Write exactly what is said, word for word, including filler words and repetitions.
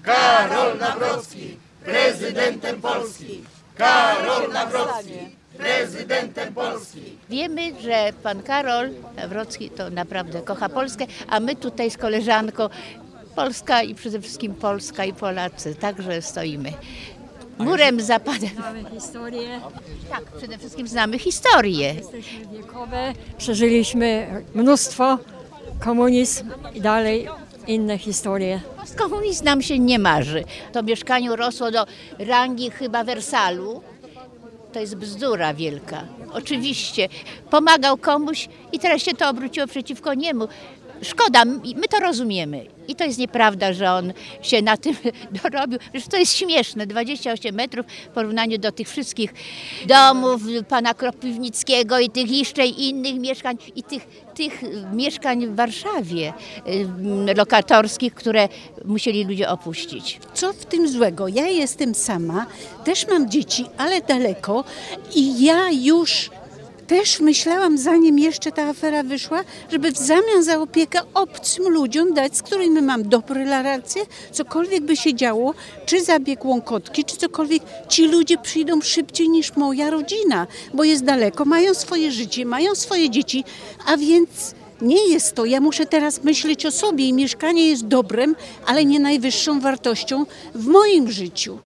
Karol Nawrocki, prezydentem Polski. Karol Nawrocki, prezydentem Polski. Wiemy, że pan Karol Nawrocki to naprawdę kocha Polskę, a my tutaj z koleżanką Polska i przede wszystkim Polska i Polacy także stoimy murem zapadem. Znamy historię. Tak, przede wszystkim znamy historię. Jesteśmy wiekowe, przeżyliśmy mnóstwo, komunizm i dalej inne historie. Postkomunizm nam się nie marzy. To mieszkanie rosło do rangi chyba Wersalu. To jest bzdura wielka. Oczywiście pomagał komuś i teraz się to obróciło przeciwko niemu. Szkoda, my to rozumiemy. I to jest nieprawda, że on się na tym dorobił. Przecież to jest śmieszne, dwadzieścia osiem metrów w porównaniu do tych wszystkich domów pana Kropiwnickiego i tych jeszcze innych mieszkań i tych, tych mieszkań w Warszawie lokatorskich, które musieli ludzie opuścić. Co w tym złego? Ja jestem sama, też mam dzieci, ale daleko i ja już też myślałam, zanim jeszcze ta afera wyszła, żeby w zamian za opiekę obcym ludziom dać, z którymi mam dobre relacje, cokolwiek by się działo, czy zabieg Łąkotki, czy cokolwiek, ci ludzie przyjdą szybciej niż moja rodzina, bo jest daleko, mają swoje życie, mają swoje dzieci, a więc nie jest to. Ja muszę teraz myśleć o sobie i mieszkanie jest dobrem, ale nie najwyższą wartością w moim życiu.